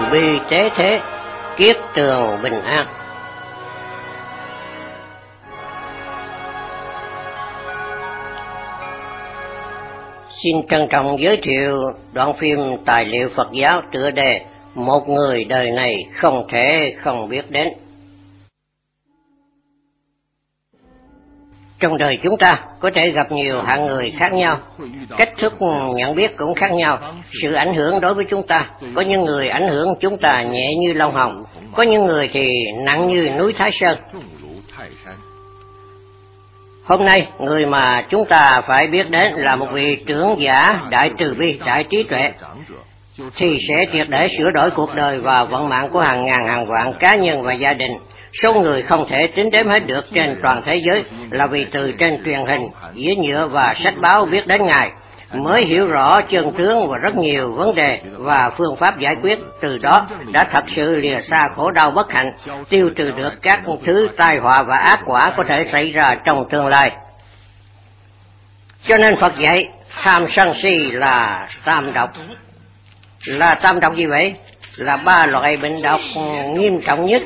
bi tế thế, kiết tường bình an. Xin trân trọng giới thiệu đoạn phim tài liệu Phật giáo tựa đề Một người đời này không thể không biết đến. Trong đời chúng ta có thể gặp nhiều hạng người khác nhau, cách thức nhận biết cũng khác nhau, sự ảnh hưởng đối với chúng ta. Có những người ảnh hưởng chúng ta nhẹ như lông hồng, có những người thì nặng như núi Thái Sơn. Hôm nay, người mà chúng ta phải biết đến là một vị trưởng giả đại từ bi, đại trí tuệ, thì sẽ triệt để sửa đổi cuộc đời và vận mạng của hàng ngàn hàng vạn cá nhân và gia đình. Số người không thể tính đếm hết được trên toàn thế giới là vì từ trên truyền hình, dĩa nhựa và sách báo biết đến Ngài, mới hiểu rõ chân tướng và rất nhiều vấn đề và phương pháp giải quyết. Từ đó đã thật sự lìa xa khổ đau bất hạnh, tiêu trừ được các thứ tai họa và ác quả có thể xảy ra trong tương lai. Cho nên Phật dạy tham sân si là tam độc. Là tam độc gì vậy? Là ba loại bệnh độc nghiêm trọng nhất.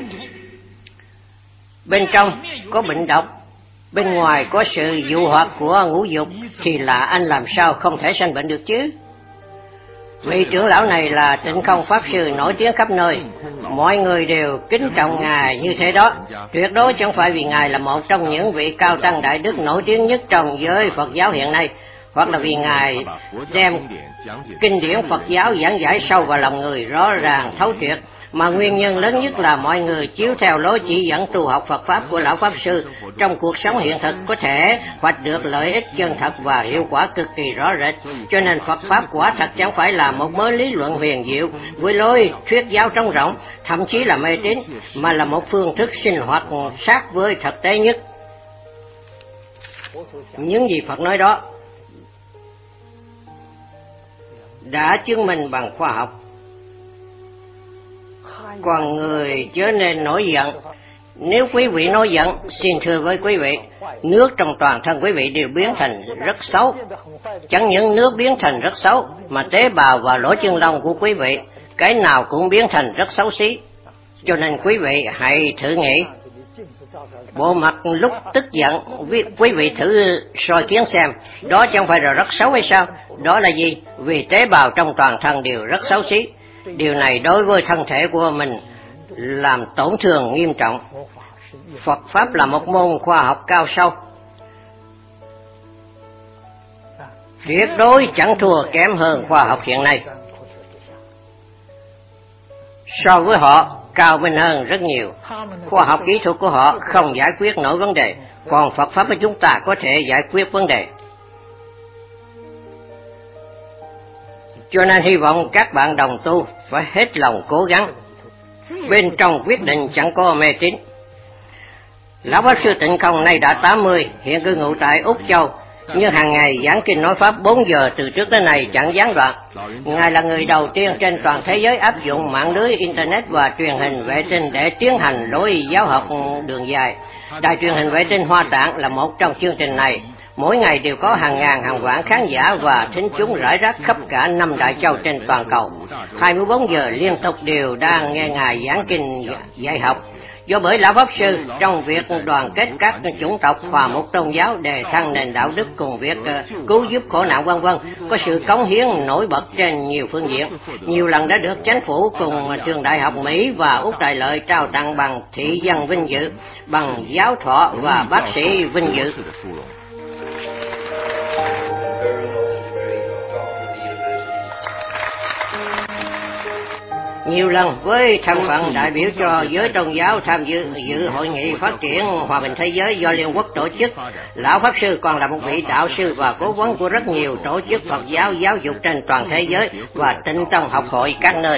Bên trong có bệnh độc, bên ngoài có sự dụ hoặc của ngũ dục, thì là anh làm sao không thể sanh bệnh được chứ? Vị trưởng lão này là Tịnh Không Pháp Sư nổi tiếng khắp nơi, mọi người đều kính trọng Ngài như thế đó. Tuyệt đối chẳng phải vì Ngài là một trong những vị cao tăng đại đức nổi tiếng nhất trong giới Phật giáo hiện nay, hoặc là vì Ngài đem kinh điển Phật giáo giảng giải sâu vào lòng người rõ ràng thấu triệt, mà nguyên nhân lớn nhất là mọi người chiếu theo lối chỉ dẫn tu học Phật Pháp của Lão Pháp Sư trong cuộc sống hiện thực có thể hoạch được lợi ích chân thật và hiệu quả cực kỳ rõ rệt. Cho nên Phật Pháp quả thật chẳng phải là một mớ lý luận huyền diệu với lối thuyết giáo trống rỗng, thậm chí là mê tín, mà là một phương thức sinh hoạt sát với thực tế nhất. Những gì Phật nói đó đã chứng minh bằng khoa học. Còn người chớ nên nổi giận. Nếu quý vị nổi giận, xin thưa với quý vị, nước trong toàn thân quý vị đều biến thành rất xấu. Chẳng những nước biến thành rất xấu, mà tế bào và lỗ chân lông của quý vị, cái nào cũng biến thành rất xấu xí. Cho nên quý vị hãy thử nghĩ, bộ mặt lúc tức giận, quý vị thử soi kiến xem, đó chẳng phải là rất xấu hay sao? Đó là gì? Vì tế bào trong toàn thân đều rất xấu xí. Điều này đối với thân thể của mình làm tổn thương nghiêm trọng. Phật Pháp là một môn khoa học cao sâu, tuyệt đối chẳng thua kém hơn khoa học hiện nay. So với họ, cao minh hơn rất nhiều. Khoa học kỹ thuật của họ không giải quyết nổi vấn đề, còn Phật Pháp của chúng ta có thể giải quyết vấn đề. Cho nên hy vọng các bạn đồng tu phải hết lòng cố gắng. Bên trong quyết định chẳng có mê tín. Lão Pháp Sư Tịnh Không nay đã 80, hiện cư ngụ tại Úc Châu, nhưng hàng ngày giảng kinh nói Pháp 4 giờ từ trước tới nay chẳng gián đoạn. Ngài là người đầu tiên trên toàn thế giới áp dụng mạng lưới Internet và truyền hình vệ tinh để tiến hành lối giáo học đường dài. Đài truyền hình vệ tinh Hoa Tạng là một trong chương trình này. Mỗi ngày đều có hàng ngàn hàng vạn khán giả và thính chúng rải rác khắp cả 5 đại châu trên toàn cầu. 24 giờ liên tục đều đang nghe Ngài giảng kinh dạy học. Do bởi Lão Pháp Sư trong việc đoàn kết các chủng tộc hòa một tôn giáo, đề thăng nền đạo đức cùng việc cứu giúp khổ nạn vân vân, có sự cống hiến nổi bật trên nhiều phương diện. Nhiều lần đã được chính phủ cùng trường đại học Mỹ và Úc Đại Lợi trao tặng bằng thị dân vinh dự, bằng giáo thọ và bác sĩ vinh dự. Nhiều lần với thân phận đại biểu cho giới tôn giáo tham dự hội nghị phát triển hòa bình thế giới do Liên Quốc tổ chức, Lão Pháp Sư còn là một vị đạo sư và cố vấn của rất nhiều tổ chức Phật giáo giáo dục trên toàn thế giới và Tịnh Tông học hội các nơi.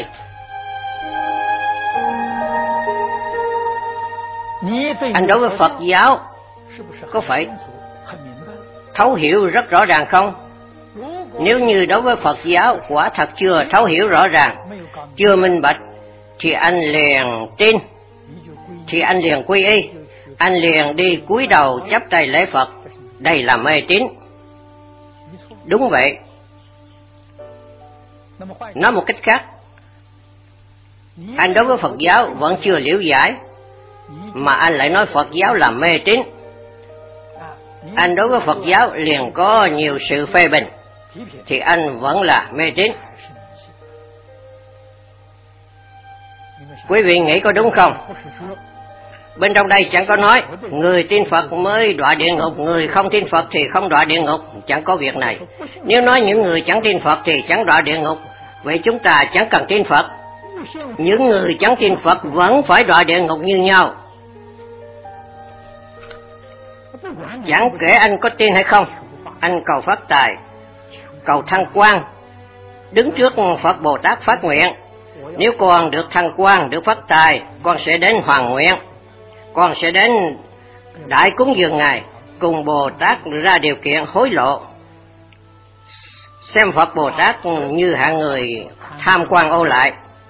Anh đối với Phật giáo có phải thấu hiểu rất rõ ràng không? Nếu như đối với Phật giáo quả thật chưa thấu hiểu rõ ràng, chưa minh bạch, thì anh liền tin, thì anh liền quy y, anh liền đi cúi đầu chắp tay lễ Phật. Đây là mê tín. Đúng vậy. Nói một cách khác, Anh đối với Phật giáo vẫn chưa liễu giải, mà anh lại nói Phật giáo là mê tín. Anh đối với Phật giáo liền có nhiều sự phê bình, thì anh vẫn là mê tín. Quý vị nghĩ có đúng không? Bên trong đây chẳng có nói người tin Phật mới đọa địa ngục, người không tin Phật thì không đọa địa ngục, chẳng có việc này. Nếu nói những người chẳng tin Phật thì chẳng đọa địa ngục, vậy chúng ta chẳng cần tin Phật. Những người chẳng tin Phật vẫn phải đọa địa ngục như nhau. Chẳng kể anh có tin hay không, anh cầu phát tài, cầu thăng quan, đứng trước Phật Bồ Tát phát nguyện: nếu con được thăng quan, được phát tài, con sẽ đến hoàn nguyện, con sẽ đến đại cúng dường Ngài, cùng Bồ Tát ra điều kiện hối lộ. Xem Phật Bồ Tát như hạng người tham quan ô lại.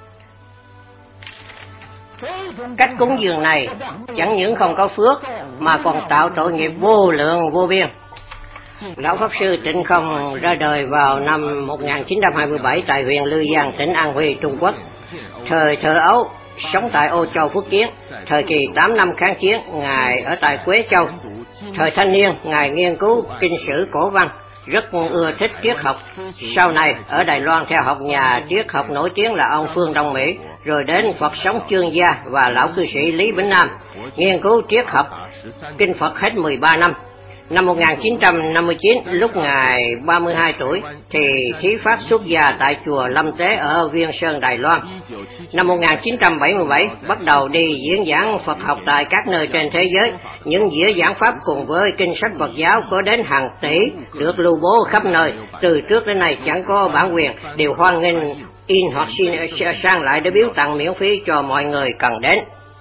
Cách cúng dường này chẳng những không có phước mà còn tạo tội nghiệp vô lượng vô biên. Lão Pháp Sư Tịnh Không ra đời vào năm 1927 tại huyện Lư Giang, tỉnh An Huy, Trung Quốc. Thời thơ ấu sống tại Ô Châu, Phước Kiến. Thời kỳ 8 năm kháng chiến, Ngài ở tại Quế Châu. Thời thanh niên, Ngài nghiên cứu kinh sử cổ văn, rất ưa thích triết học. Sau này ở Đài Loan theo học nhà triết học nổi tiếng là ông Phương Đông Mỹ, rồi đến Phật sống Chương Gia và lão cư sĩ Lý Bỉnh Nam, nghiên cứu triết học kinh Phật hết 13 năm. Năm 1959, lúc Ngài 32 tuổi, thì thí pháp xuất gia tại chùa Lâm Tế ở Viên Sơn, Đài Loan. Năm 1977, bắt đầu đi diễn giảng Phật học tại các nơi trên thế giới. Những dĩa giảng pháp cùng với kinh sách Phật giáo có đến hàng tỷ, được lưu bố khắp nơi. Từ trước đến nay chẳng có bản quyền, đều hoan nghênh in hoặc xin sang lại để biếu tặng miễn phí cho mọi người cần đến.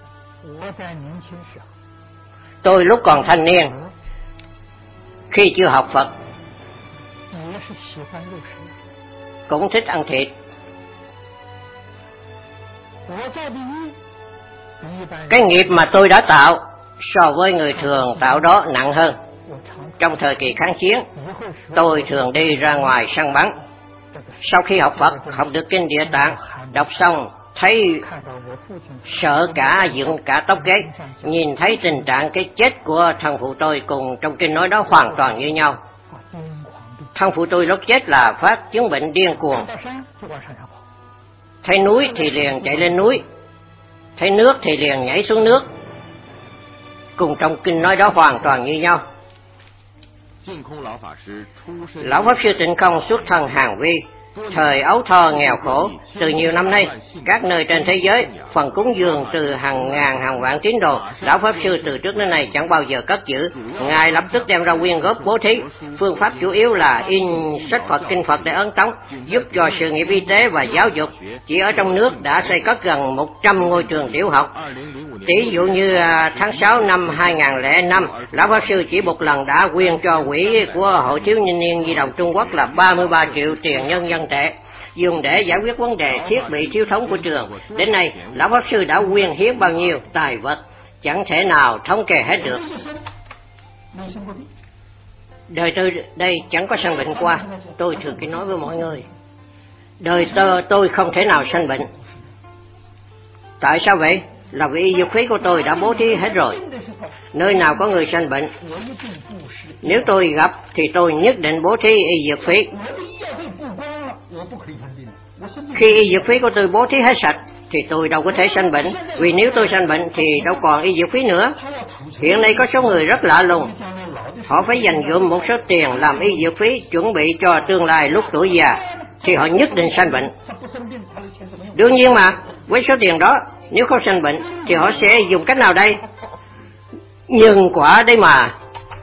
Tôi lúc còn thanh niên, khi chưa học Phật, cũng thích ăn thịt. Cái nghiệp mà tôi đã tạo so với người thường tạo đó nặng hơn. Trong thời kỳ kháng chiến, tôi thường đi ra ngoài săn bắn. Sau khi học Phật, học được kinh Địa Tạng, đọc xong thấy sợ cả dựng cả tóc gáy. Nhìn thấy tình trạng cái chết của thân phụ tôi cùng trong kinh nói đó hoàn toàn như nhau. Thân phụ tôi lúc chết là phát chứng bệnh điên cuồng, thấy núi thì liền chạy lên núi, thấy nước thì liền nhảy xuống nước, cùng trong kinh nói đó hoàn toàn như nhau. Lão Pháp Sư Tịnh Không xuất thân Hàn Vi, thời ấu thơ nghèo khổ. Từ nhiều năm nay, các nơi trên thế giới phần cúng dường từ hàng ngàn hàng vạn tín đồ, Lão Pháp Sư từ trước đến nay chẳng bao giờ cất giữ. Ngài lập tức đem ra quyên góp bố thí. Phương pháp chủ yếu là in sách Phật, kinh Phật để ấn tống, giúp cho sự nghiệp y tế và giáo dục. Chỉ ở trong nước đã xây cất gần 100 ngôi trường tiểu học. Tỷ dụ như tháng 6 năm 2005, Lão Pháp Sư chỉ một lần đã quyên cho quỹ của Hội Thiếu niên Di động Trung Quốc là 33 triệu tiền nhân dân tệ, dùng để giải quyết vấn đề thiết bị thiếu thốn của trường. Đến nay, Lão Pháp Sư đã quyên hiến bao nhiêu tài vật, chẳng thể nào thống kê hết được. Đời tôi đây chẳng có sanh bệnh qua. Tôi thường khi nói với mọi người, đời tôi không thể nào sanh bệnh. Tại sao vậy? Là vì y dược phí của tôi đã bố thí hết rồi. Nơi nào có người sanh bệnh, nếu tôi gặp thì tôi nhất định bố thí y dược phí. Khi y dược phí của tôi bố thí hết sạch thì tôi đâu có thể sanh bệnh, vì nếu tôi sanh bệnh thì đâu còn y dược phí nữa. Hiện nay có số người rất lạ lùng, họ phải dành dụm một số tiền làm y dược phí, chuẩn bị cho tương lai lúc tuổi già thì họ nhất định sanh bệnh. Đương nhiên mà, với số tiền đó, nếu không sanh bệnh thì họ sẽ dùng cách nào đây? Nhân quả đấy mà.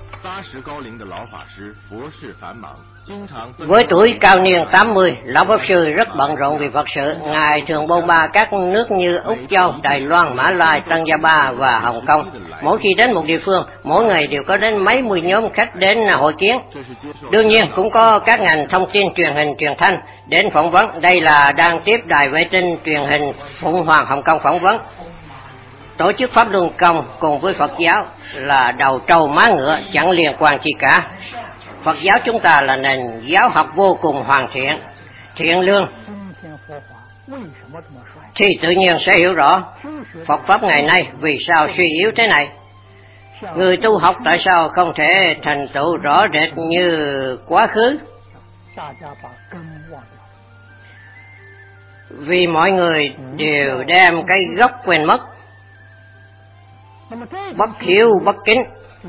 Với tuổi cao niên 80, Lão Pháp Sư rất bận rộn vì Phật sự. Ngài thường bôn ba các nước như Úc Châu, Đài Loan, Mã Lai, Tân Gia Ba và Hồng Kông. Mỗi khi đến một địa phương, mỗi ngày đều có đến mấy mươi nhóm khách đến hội kiến. Đương nhiên cũng có các ngành thông tin truyền hình truyền thanh đến phỏng vấn. Đây là đang tiếp đài vệ tinh truyền hình Phụng Hoàng Hồng Kông phỏng vấn. Tổ chức Pháp Luân Công cùng với Phật giáo là đầu trâu má ngựa, chẳng liên quan chi cả. Phật giáo chúng ta là nền giáo học vô cùng hoàn thiện, thiện lương. thì tự nhiên sẽ hiểu rõ Phật Pháp ngày nay vì sao suy yếu thế này. Người tu học tại sao không thể thành tựu rõ rệt như quá khứ? Vì mọi người đều đem cái gốc quên mất, bất hiếu bất kính.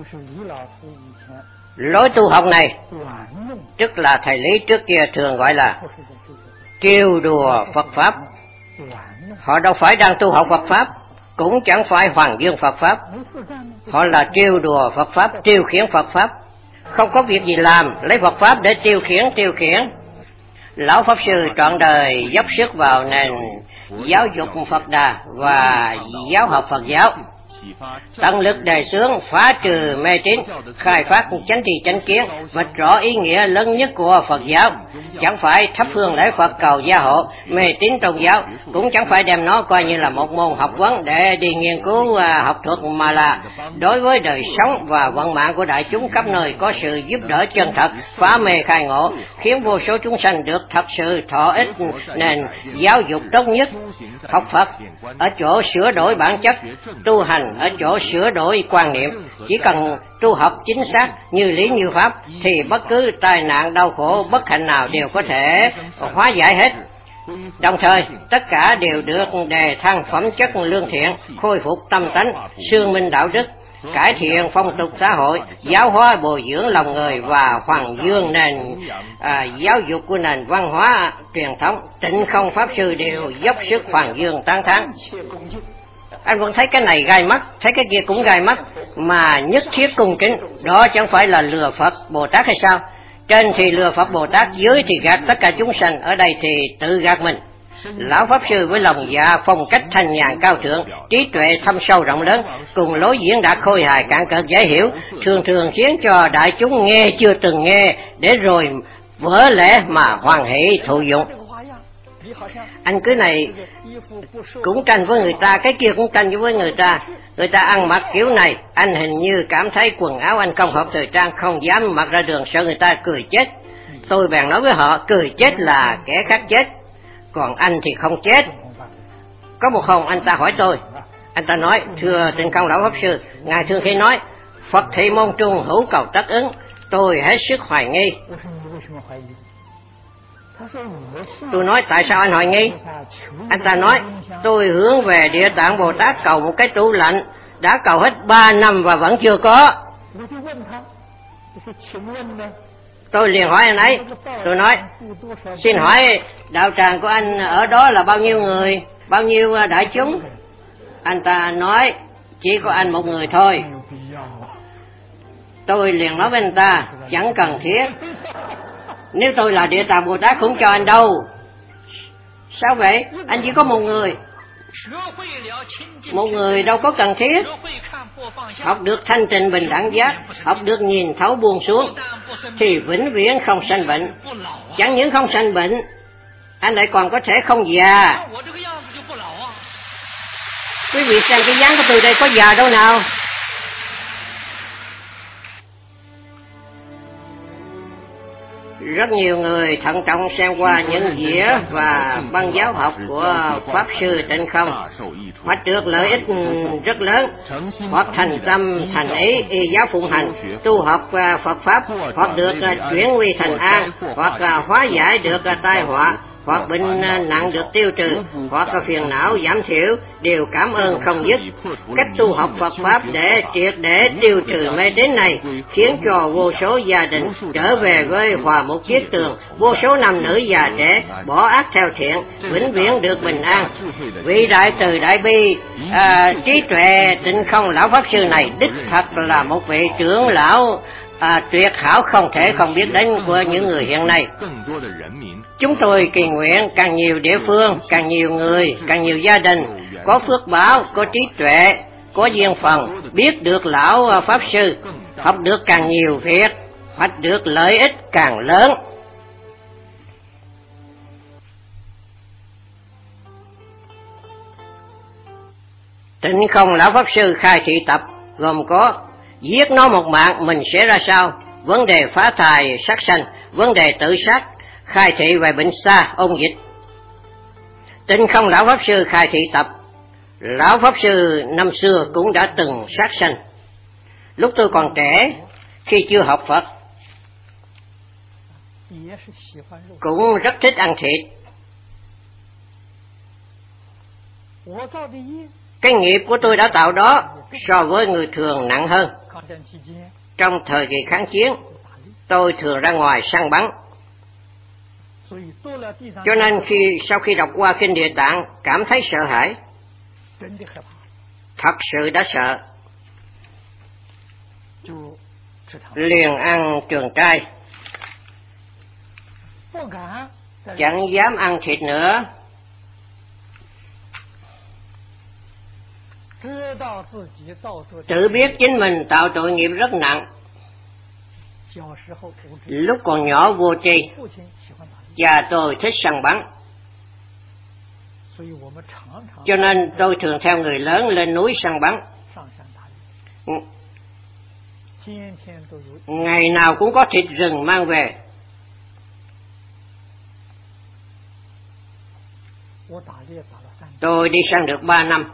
Lối tu học này, tức là thầy Lý trước kia thường gọi là trêu đùa Phật Pháp. Họ đâu phải đang tu học Phật Pháp, cũng chẳng phải hoàng dương Phật Pháp. Họ là trêu đùa Phật Pháp, tiêu khiển Phật Pháp. Không có việc gì làm, lấy Phật Pháp để tiêu khiển. Lão Pháp Sư trọn đời dốc sức vào nền giáo dục Phật Đà và giáo học Phật giáo, tận lực đề xướng phá trừ mê tín, khai phát chánh tri chánh kiến, vạch rõ ý nghĩa lớn nhất của Phật giáo. Chẳng phải thắp hương lễ Phật cầu gia hộ mê tín tôn giáo, cũng chẳng phải đem nó coi như là một môn học vấn để đi nghiên cứu học thuật, mà là đối với đời sống và vận mạng của đại chúng khắp nơi có sự giúp đỡ chân thật, phá mê khai ngộ, khiến vô số chúng sanh được thật sự thọ ích. Nền giáo dục tốt nhất học Phật ở chỗ sửa đổi bản chất, tu hành ở chỗ sửa đổi quan niệm. Chỉ cần tu học chính xác như lý như pháp thì bất cứ tai nạn đau khổ bất hạnh nào đều có thể hóa giải hết. Đồng thời tất cả đều được đề thăng phẩm chất lương thiện, khôi phục tâm tánh, xương minh đạo đức, cải thiện phong tục xã hội, giáo hóa bồi dưỡng lòng người và hoàng dương nền giáo dục của nền văn hóa truyền thống. Tịnh Không Pháp Sư đều dốc sức hoàng dương tán thán. Anh vẫn thấy cái này gai mắt, thấy cái kia cũng gai mắt, mà nhất thiết cung kính. Đó chẳng phải là lừa Phật Bồ Tát hay sao? Trên thì lừa Phật Bồ Tát, dưới thì gạt tất cả chúng sanh, ở đây thì tự gạt mình. Lão Pháp Sư với lòng dạ phong cách thanh nhàn cao thượng, trí tuệ thâm sâu rộng lớn, cùng lối diễn đạt khôi hài cạn cợt dễ hiểu, thường thường khiến cho đại chúng nghe chưa từng nghe, để rồi vỡ lẽ mà hoan hỷ thụ dụng. Anh cứ này cũng tranh với người ta, cái kia cũng tranh với người ta. Người ta ăn mặc kiểu này, anh hình như cảm thấy quần áo anh không hợp thời trang, không dám mặc ra đường, sợ người ta cười chết. Tôi bèn nói với họ, cười chết là kẻ khác chết, còn anh thì không chết. Có một hôm anh ta hỏi tôi, anh ta nói, thưa Tịnh Không Lão Pháp Sư, ngài thường khi nói Phật thị môn trung hữu cầu tất ứng. Tôi hết sức hoài nghi. Tôi nói, tại sao anh hoài nghi? Anh ta nói, tôi hướng về Địa Tạng Bồ Tát cầu một cái tủ lạnh, đã cầu hết 3 năm và vẫn chưa có. Tôi liền hỏi anh ấy, tôi nói, xin hỏi đạo tràng của anh ở đó là bao nhiêu người, bao nhiêu đại chúng? Anh ta nói, chỉ có anh một người thôi. Tôi liền nói với anh ta, chẳng cần thiết. Nếu tôi là Địa Tạng Bồ Tát cũng cho anh đâu. Sao vậy? Anh chỉ có một người. Một người đâu có cần thiết. Học được thanh tịnh bình đẳng giác, học được nhìn thấu buông xuống, thì vĩnh viễn không sanh bệnh. Chẳng những không sanh bệnh, anh lại còn có thể không già. Quý vị xem cái dáng của tôi đây có già đâu nào. Rất nhiều người thận trọng xem qua những dĩa và băng giáo học của Pháp Sư Tịnh Không, hoặc được lợi ích rất lớn, hoặc thành tâm thành ý y giáo phụng hành, tu học Phật Pháp, hoặc được chuyển nguy thành an, hoặc hóa giải được tai họa, hoặc bệnh nặng được tiêu trừ, hoặc phiền não giảm thiểu, đều cảm ơn không dứt. Cách tu học Phật Pháp để triệt để tiêu trừ mê tín này khiến cho vô số gia đình trở về với hòa một chiếc tường, vô số nam nữ già trẻ bỏ ác theo thiện, vĩnh viễn được bình an. Vị đại từ đại bi trí tuệ Tịnh Không Lão Pháp Sư này đích thật là một vị trưởng lão tuyệt hảo không thể không biết đến của những người hiện nay. Chúng tôi kỳ nguyện càng nhiều địa phương, càng nhiều người, càng nhiều gia đình có phước báo, có trí tuệ, có duyên phần, biết được Lão Pháp Sư, học được càng nhiều việc, hoạch được lợi ích càng lớn. Tịnh Không Lão Pháp Sư khai thị tập gồm có giết nó một mạng mình sẽ ra sao, vấn đề phá thai sát sanh, vấn đề tự sát, khai thị về bệnh xa ôn dịch. Tịnh Không Lão Pháp Sư khai thị tập. Lão Pháp Sư năm xưa cũng đã từng sát sanh. Lúc tôi còn trẻ, khi chưa học Phật, cũng rất thích ăn thịt. Cái nghiệp của tôi đã tạo đó so với người thường nặng hơn. Trong thời kỳ kháng chiến, tôi thường ra ngoài săn bắn. Cho nên sau khi đọc qua kinh Địa Tạng, cảm thấy sợ hãi. Thật sự đã sợ. Liền ăn trường trai, chẳng dám ăn thịt nữa. Tự biết chính mình tạo tội nghiệp rất nặng. Lúc còn nhỏ vô tri, cha tôi thích săn bắn, cho nên tôi thường theo người lớn lên núi săn bắn. Ngày nào cũng có thịt rừng mang về. Tôi đi săn được 3 năm.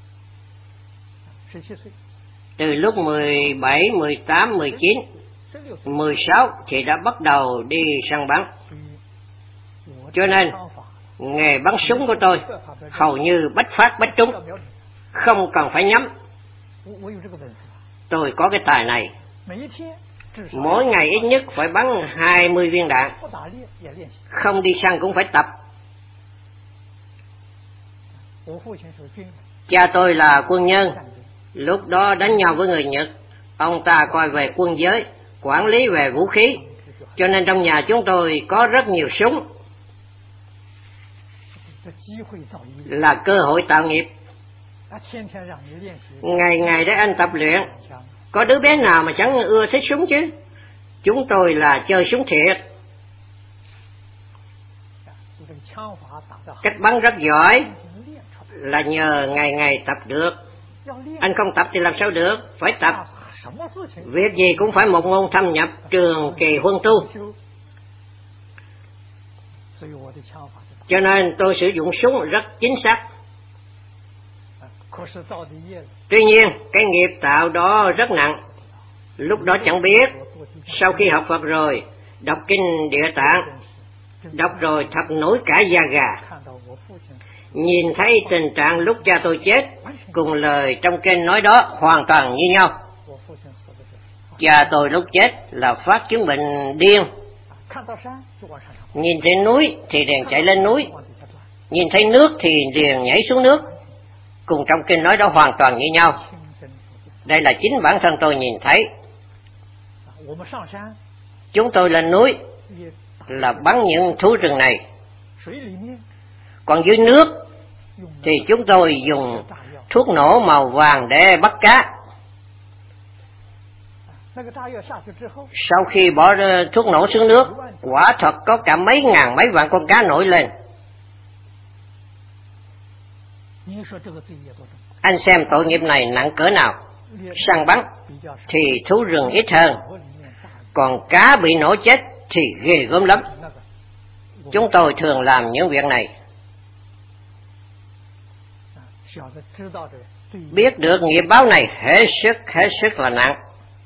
Từ lúc 17, 18, 19, 16 thì đã bắt đầu đi săn bắn. Cho nên nghề bắn súng của tôi hầu như bách phát bách trúng, không cần phải nhắm. Tôi có cái tài này. Mỗi ngày ít nhất phải bắn 20 viên đạn. Không đi săn cũng phải tập. Cha tôi là quân nhân, lúc đó đánh nhau với người Nhật. Ông ta coi về quân giới, quản lý về vũ khí, cho nên trong nhà chúng tôi có rất nhiều súng. Là cơ hội tạo nghiệp. Ngày ngày để anh tập luyện. Có đứa bé nào mà chẳng ưa thích súng chứ. Chúng tôi là chơi súng thiệt. Cách bắn rất giỏi, là nhờ ngày ngày tập được. Anh không tập thì làm sao được, phải tập. Việc gì cũng phải một môn thâm nhập, trường kỳ huân tu. Cho nên tôi sử dụng súng rất chính xác. Tuy nhiên, cái nghiệp tạo đó rất nặng. Lúc đó chẳng biết. Sau khi học Phật rồi, đọc kinh Địa Tạng, đọc rồi thật nổi cả da gà. Nhìn thấy tình trạng lúc cha tôi chết, cùng lời trong kinh nói đó hoàn toàn như nhau. Cha tôi lúc chết là phát chứng bệnh điên. Nhìn thấy núi thì liền chạy lên núi, nhìn thấy nước thì liền nhảy xuống nước. Cùng trong kinh nói đó hoàn toàn như nhau. Đây là chính bản thân tôi nhìn thấy. Chúng tôi lên núi là bắn những thú rừng này. Còn dưới nước thì chúng tôi dùng thuốc nổ màu vàng để bắt cá. Sau khi bỏ thuốc nổ xuống nước, quả thật có cả mấy ngàn mấy vạn con cá nổi lên. Anh xem tội nghiệp này nặng cỡ nào. Săn bắn thì thú rừng ít hơn, còn cá bị nổ chết thì ghê gớm lắm. Chúng tôi thường làm những việc này. Biết được nghiệp báo này hết sức là nặng.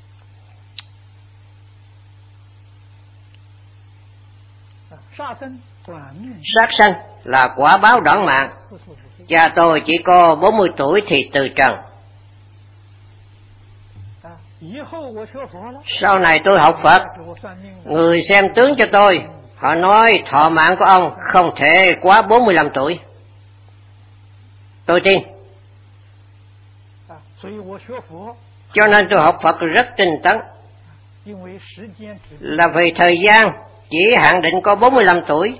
Sát sanh là quả báo đoạn mạng. Cha tôi chỉ có 40 tuổi thì từ trần. Sau này tôi học Phật, người xem tướng cho tôi, họ nói thọ mạng của ông không thể quá 45 tuổi. Tôi tin. Cho nên tôi học Phật rất tinh tấn. Là vì thời gian chỉ hạn định có 45 tuổi.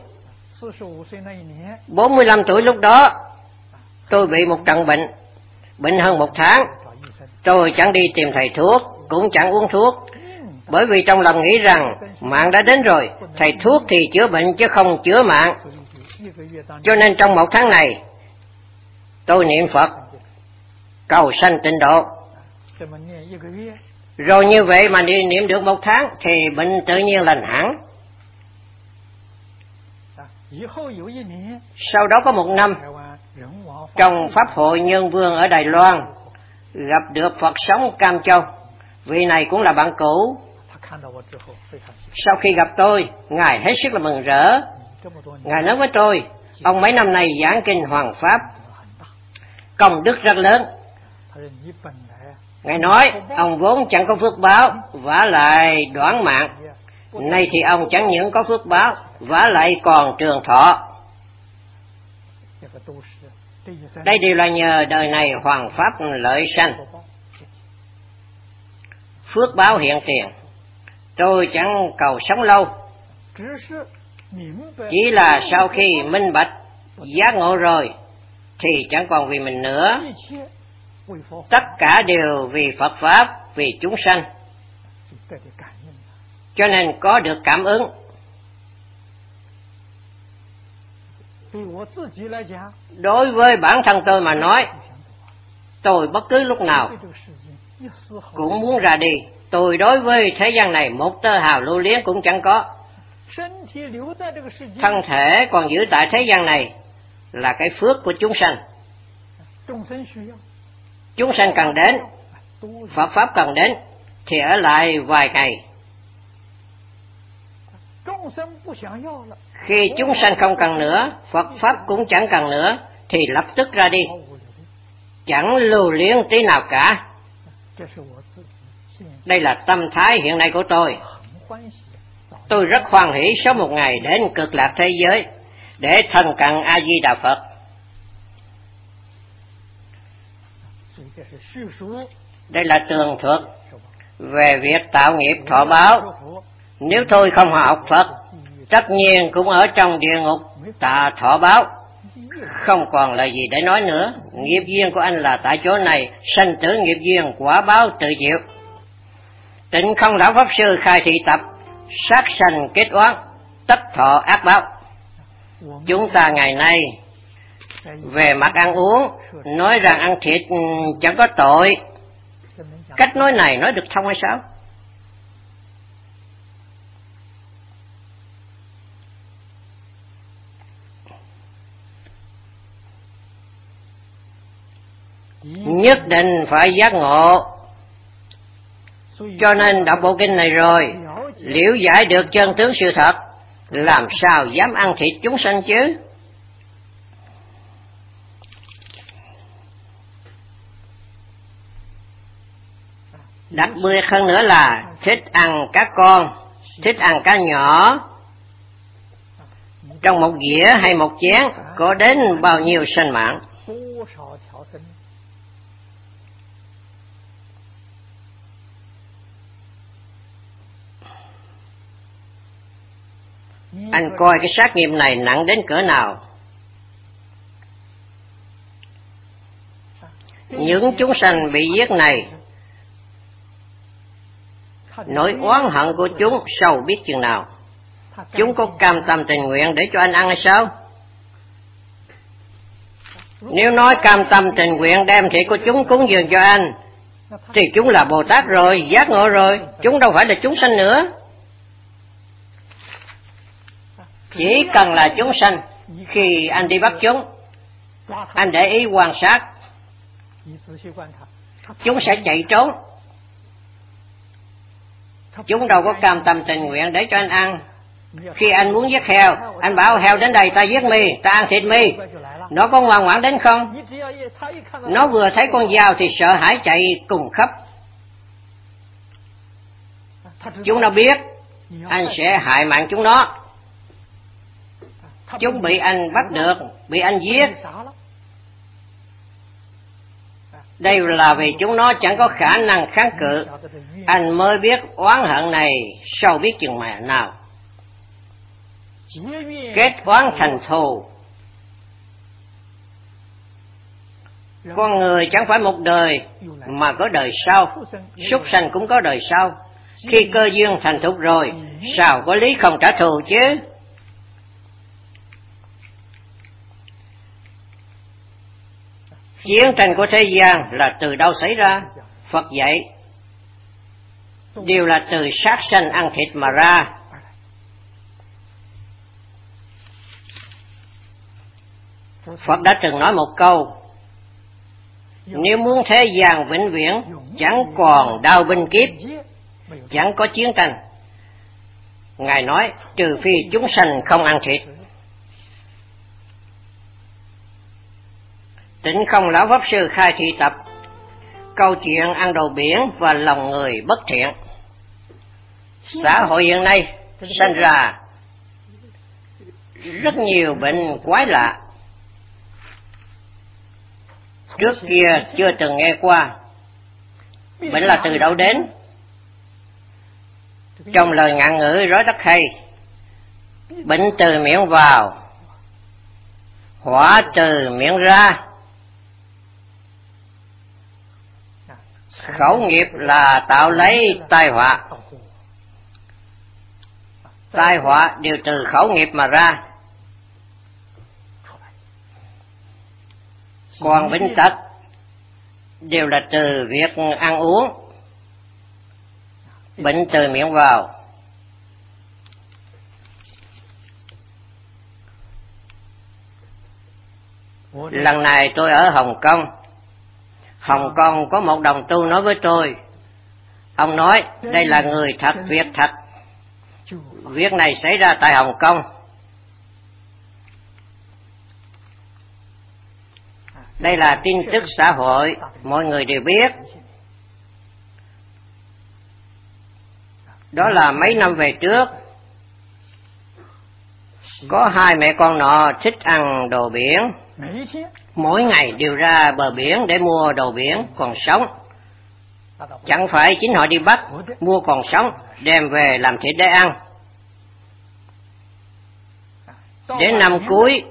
45 tuổi lúc đó tôi bị một trận bệnh hơn 1 tháng. Tôi chẳng đi tìm thầy thuốc, cũng chẳng uống thuốc, bởi vì trong lòng nghĩ rằng mạng đã đến rồi, thầy thuốc thì chữa bệnh chứ không chữa mạng. Cho nên trong 1 tháng này tôi niệm Phật cầu sanh tịnh độ. Rồi như vậy mà niệm được 1 tháng thì bệnh tự nhiên lành hẳn. Sau đó có một năm, trong Pháp hội Nhân Vương ở Đài Loan, gặp được Phật sống Cam Châu. Vị này cũng là bạn cũ. Sau khi gặp tôi, Ngài hết sức là mừng rỡ. Ngài nói với tôi, ông mấy năm nay giảng kinh Hoàng Pháp, công đức rất lớn. Ngài nói, ông vốn chẳng có phước báo, vả lại đoản mạng. Nay thì ông chẳng những có phước báo, vả lại còn trường thọ. Đây đều là nhờ đời này Hoàng Pháp lợi sanh. Phước báo hiện tiền. Tôi chẳng cầu sống lâu, chỉ là sau khi minh bạch, giác ngộ rồi, thì chẳng còn vì mình nữa. Tất cả đều vì Phật Pháp, vì chúng sanh. Cho nên có được cảm ứng. Đối với bản thân tôi mà nói, tôi bất cứ lúc nào cũng muốn ra đi. Tôi đối với thế gian này một tơ hào lưu luyến cũng chẳng có. Thân thể còn giữ tại thế gian này là cái phước của chúng sanh. Chúng sanh cần đến, Phật Pháp cần đến, thì ở lại vài ngày. Khi chúng sanh không cần nữa, Phật Pháp cũng chẳng cần nữa, thì lập tức ra đi, chẳng lưu luyến tí nào cả. Đây là tâm thái hiện nay của tôi. Tôi rất hoan hỷ sống một ngày đến cực lạc thế giới để thân cận A Di Đà Phật. Đây là tường thuật về việc tạo nghiệp thọ báo. Nếu tôi không học Phật, tất nhiên cũng ở trong địa ngục tạ thọ báo, không còn lời gì để nói nữa. Nghiệp duyên của anh là tại chỗ này, sanh tử nghiệp duyên, quả báo tự chịu. Tịnh Không Lão Pháp Sư khai thị tập, sát sanh kết oán, tất thọ ác báo. Chúng ta ngày nay về mặt ăn uống, nói rằng ăn thịt chẳng có tội. Cách nói này nói được thông hay sao? Nhất định phải giác ngộ. Cho nên đọc bộ kinh này rồi, liễu giải được chân tướng sự thật, làm sao dám ăn thịt chúng sanh chứ? Đặc biệt hơn nữa là thích ăn cá con, thích ăn cá nhỏ. Trong một dĩa hay một chén có đến bao nhiêu sanh mạng. Anh coi cái sát nghiệp này nặng đến cỡ nào. Những chúng sanh bị giết này, nỗi oán hận của chúng sâu biết chừng nào. Chúng có cam tâm tình nguyện để cho anh ăn hay sao? Nếu nói cam tâm tình nguyện đem thịt của chúng cúng dường cho anh, thì chúng là Bồ Tát rồi, giác ngộ rồi. Chúng đâu phải là chúng sanh nữa. Chỉ cần là chúng sanh, khi anh đi bắt chúng, anh để ý quan sát, chúng sẽ chạy trốn. Chúng đâu có cam tâm tình nguyện để cho anh ăn. Khi anh muốn giết heo, anh bảo heo đến đây ta giết mi, ta ăn thịt mi. Nó có ngoan ngoãn đến không? Nó vừa thấy con dao thì sợ hãi chạy cùng khắp. Chúng nó biết anh sẽ hại mạng chúng nó. Chúng bị anh bắt được, bị anh giết. Đây là vì chúng nó chẳng có khả năng kháng cự. Anh mới biết oán hận này sâu biết chừng nào. Kết oán thành thù. Con người chẳng phải một đời mà có đời sau. Súc sanh cũng có đời sau. Khi cơ duyên thành thục rồi, sao có lý không trả thù chứ? Chiến tranh của thế gian là từ đâu xảy ra? Phật dạy đều là từ sát sanh ăn thịt mà ra. Phật đã từng nói một câu: nếu muốn thế gian vĩnh viễn chẳng còn đau binh kiếp, chẳng có chiến tranh, Ngài nói trừ phi chúng sanh không ăn thịt. Tịnh Không Lão Pháp Sư khai thị tập câu chuyện ăn đồ biển và lòng người bất thiện. Xã hội hiện nay sinh ra rất nhiều bệnh quái lạ, trước kia chưa từng nghe qua. Bệnh là từ đâu đến? Trong lời ngạn ngữ nói rất hay: bệnh từ miệng vào, họa từ miệng ra. Khẩu nghiệp là tạo lấy tai họa, tai họa đều từ khẩu nghiệp mà ra. Còn bệnh tật đều là từ việc ăn uống. Bệnh từ miệng vào. Lần này tôi ở Hồng Kông. Hồng Kông có một đồng tu nói với tôi. Ông nói đây là người thật, việc thật. Việc này xảy ra tại Hồng Kông. Đây là tin tức xã hội, mọi người đều biết. Đó là mấy năm về trước, có hai mẹ con nọ thích ăn đồ biển. Mỗi ngày đều ra bờ biển để mua đồ biển còn sống. Chẳng phải chính họ đi bắt, mua còn sống, đem về làm thịt để ăn. Đến năm cuối,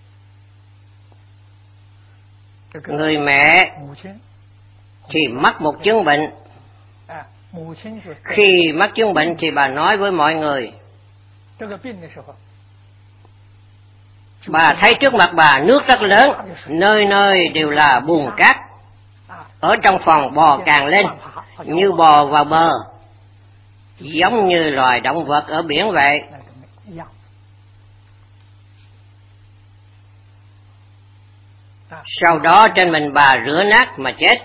người mẹ thì mắc một chứng bệnh. Khi mắc chứng bệnh thì bà nói với mọi người, bà thấy trước mặt bà nước rất lớn, nơi nơi đều là bùn cát. Ở trong phòng bò càng lên, như bò vào bờ, giống như loài động vật ở biển vậy. Sau đó trên mình bà rửa nát mà chết.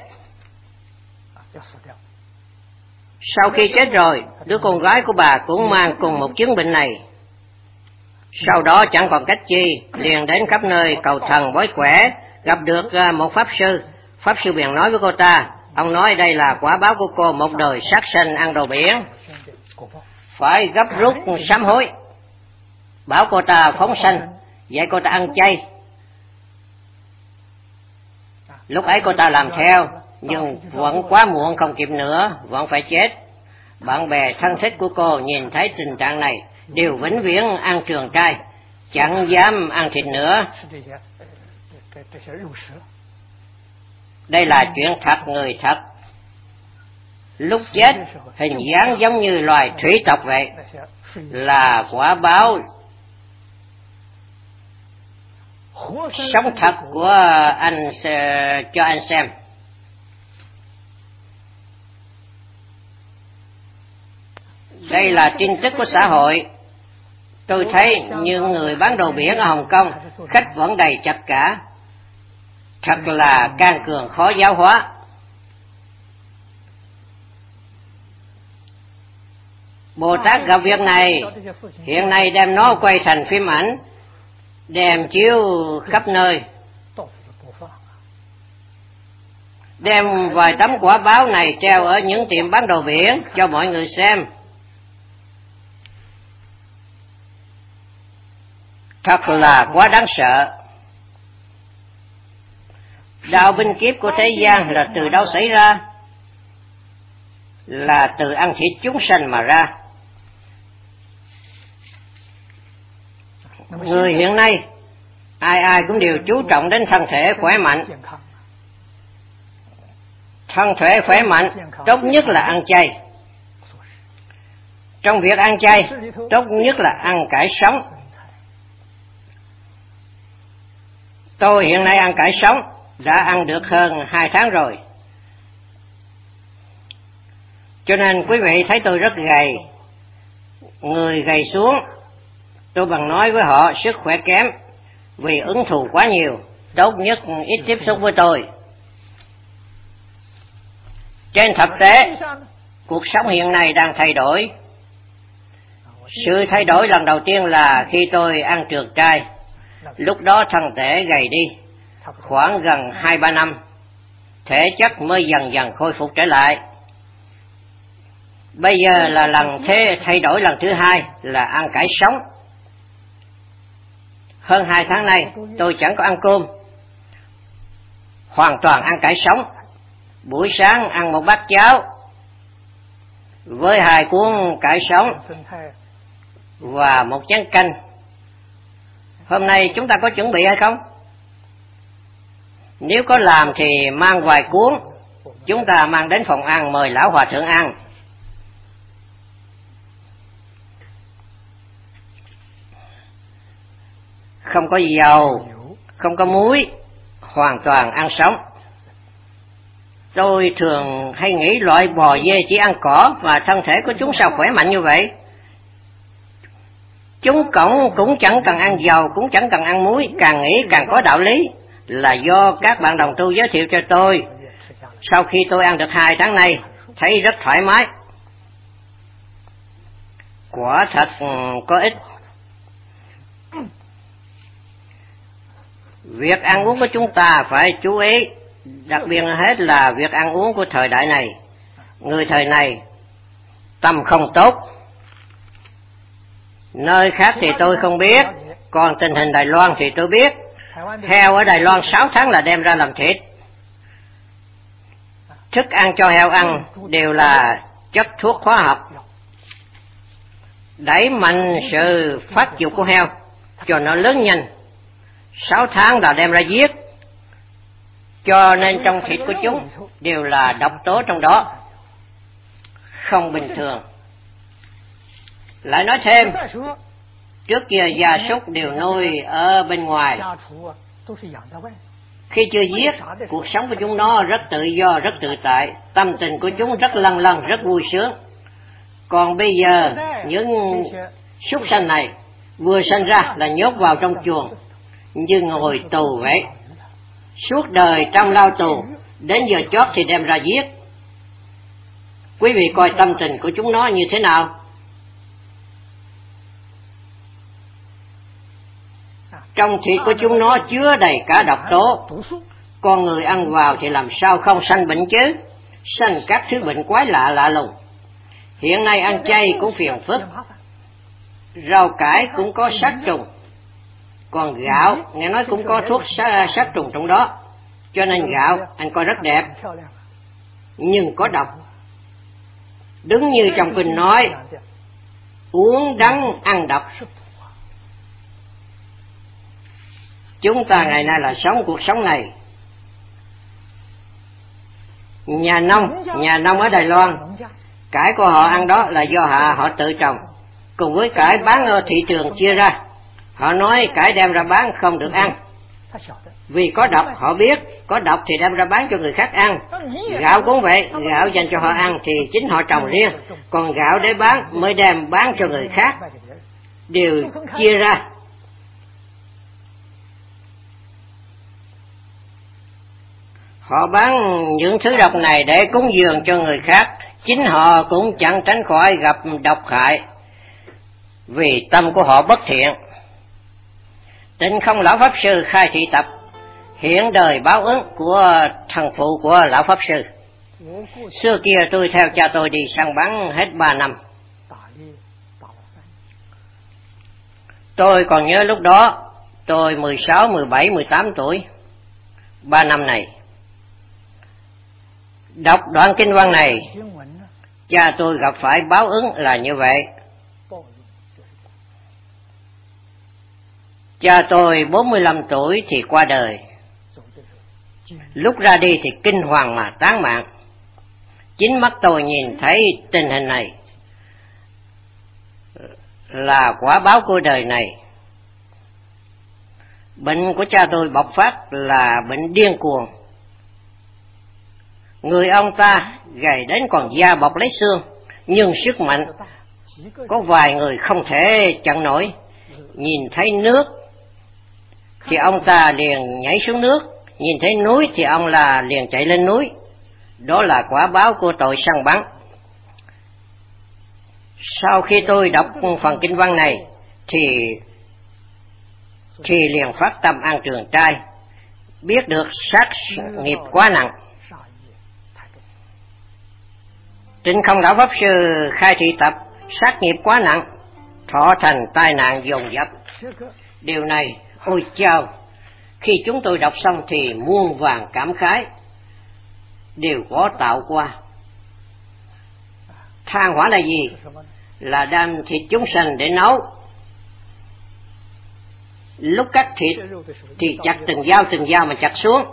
Sau khi chết rồi, đứa con gái của bà cũng mang cùng một chứng bệnh này. Sau đó chẳng còn cách chi, liền đến khắp nơi cầu thần bói quẻ, gặp được một pháp sư. Pháp sư bèn nói với cô ta, ông nói đây là quả báo của cô một đời sát sanh ăn đồ biển, phải gấp rút sám hối. Bảo cô ta phóng sanh, dạy cô ta ăn chay. Lúc ấy cô ta làm theo, nhưng vẫn quá muộn, không kịp nữa, vẫn phải chết. Bạn bè thân thích của cô nhìn thấy tình trạng này đều vĩnh viễn ăn trường trai, chẳng dám ăn thịt nữa. Đây là chuyện thật, người thật. Lúc chết hình dáng giống như loài thủy tộc vậy, là quả báo sống thật của anh, cho anh xem. Đây là tin tức của xã hội. Tôi thấy những người bán đồ biển ở Hồng Kông, khách vẫn đầy chật cả. Thật là can cường khó giáo hóa. Bồ Tát gặp việc này, hiện nay đem nó quay thành phim ảnh, đem chiếu khắp nơi, đem vài tấm quả báo này treo ở những tiệm bán đồ biển cho mọi người xem. Thật là quá đáng sợ. Đạo binh kiếp của thế gian là từ đâu xảy ra? Là từ ăn thịt chúng sanh mà ra. Người hiện nay ai ai cũng đều chú trọng đến thân thể khỏe mạnh. Thân thể khỏe mạnh tốt nhất là ăn chay. Trong việc ăn chay tốt nhất là ăn cải sống. Tôi hiện nay ăn cải sống, đã ăn được hơn 2 tháng rồi. Cho nên quý vị thấy tôi rất gầy. Người gầy xuống, tôi bằng nói với họ sức khỏe kém, vì ứng thù quá nhiều, tốt nhất ít tiếp xúc với tôi. Trên thực tế, cuộc sống hiện nay đang thay đổi. Sự thay đổi lần đầu tiên là khi tôi ăn trượt trai. Lúc đó thân thể gầy đi, khoảng gần 2-3 năm, thể chất mới dần dần khôi phục trở lại. Bây giờ là thay đổi lần thứ hai là ăn cải sống. Hơn 2 tháng nay tôi chẳng có ăn cơm, hoàn toàn ăn cải sống. Buổi sáng ăn một bát cháo với 2 cuốn cải sống và một chén canh. Hôm nay chúng ta có chuẩn bị hay không? Nếu có làm thì mang vài cuốn, chúng ta mang đến phòng ăn mời lão hòa thượng ăn. Không có dầu, không có muối, hoàn toàn ăn sống. Tôi thường hay nghĩ loại bò dê chỉ ăn cỏ và thân thể của chúng sao khỏe mạnh như vậy. Chúng cũng chẳng cần ăn dầu, cũng chẳng cần ăn muối, càng nghĩ càng có đạo lý, là do các bạn đồng tu giới thiệu cho tôi. Sau khi tôi ăn được 2 tháng nay, thấy rất thoải mái. Quả thật có ích. Việc ăn uống của chúng ta phải chú ý, đặc biệt hết là việc ăn uống của thời đại này. Người thời này tâm không tốt. Nơi khác thì tôi không biết, còn tình hình Đài Loan thì tôi biết. Heo ở Đài Loan 6 tháng là đem ra làm thịt. Thức ăn cho heo ăn đều là chất thuốc hóa học, đẩy mạnh sự phát dục của heo cho nó lớn nhanh. 6 tháng là đem ra giết, cho nên trong thịt của chúng đều là độc tố trong đó, không bình thường. Lại nói thêm, trước kia gia súc đều nuôi ở bên ngoài. Khi chưa giết, cuộc sống của chúng nó rất tự do, rất tự tại, tâm tình của chúng rất lâng lâng, rất vui sướng. Còn bây giờ, những súc sanh này vừa sinh ra là nhốt vào trong chuồng, như ngồi tù vậy. Suốt đời trong lao tù, đến giờ chót thì đem ra giết. Quý vị coi tâm tình của chúng nó như thế nào? Trong thịt của chúng nó chứa đầy cả độc tố. Con người ăn vào thì làm sao không sanh bệnh chứ? Sanh các thứ bệnh quái lạ lạ lùng. Hiện nay ăn chay cũng phiền phức. Rau cải cũng có sát trùng. Còn gạo, nghe nói cũng có thuốc sát trùng trong đó. Cho nên gạo anh coi rất đẹp, nhưng có độc. Đúng như trong kinh nói, uống đắng ăn độc. Chúng ta ngày nay là sống cuộc sống này. Nhà nông ở Đài Loan, cải của họ ăn đó là do họ tự trồng, cùng với cải bán ở thị trường chia ra. Họ nói cải đem ra bán không được ăn, vì có độc. Họ biết có độc thì đem ra bán cho người khác ăn. Gạo cũng vậy, gạo dành cho họ ăn thì chính họ trồng riêng, còn gạo để bán mới đem bán cho người khác, đều chia ra. Họ bán những thứ độc này để cúng dường cho người khác, chính họ cũng chẳng tránh khỏi gặp độc hại, vì tâm của họ bất thiện. Tịnh Không Lão Pháp Sư khai thị tập hiện đời báo ứng của thần phụ của Lão Pháp Sư. Xưa kia tôi theo cha tôi đi săn bắn hết 3 năm. Tôi còn nhớ lúc đó tôi 16, 17, 18 tuổi. 3 năm này đọc đoạn kinh văn này, cha tôi gặp phải báo ứng là như vậy. Cha tôi 45 tuổi thì qua đời. Lúc ra đi thì kinh hoàng mà tán mạng. Chính mắt tôi nhìn thấy tình hình này, là quả báo của đời này. Bệnh của cha tôi bộc phát là bệnh điên cuồng. Người ông ta gầy đến còn da bọc lấy xương, nhưng sức mạnh có vài người không thể chặn nổi. Nhìn thấy nước thì ông ta liền nhảy xuống nước, nhìn thấy núi thì ông là liền chạy lên núi. Đó là quả báo của tội săn bắn. Sau khi tôi đọc phần kinh văn này thì liền phát tâm ăn trường trai, biết được sát nghiệp quá nặng. Trịnh Không lão pháp sư khai thị tập sát nghiệp quá nặng, thọ thành tai nạn dồn dập. Điều này, ôi chao, khi chúng tôi đọc xong thì muôn vàn cảm khái đều có tạo qua. Than hỏa là gì? Là đem thịt chúng sanh để nấu. Lúc cắt thịt thì chặt từng dao mà chặt xuống.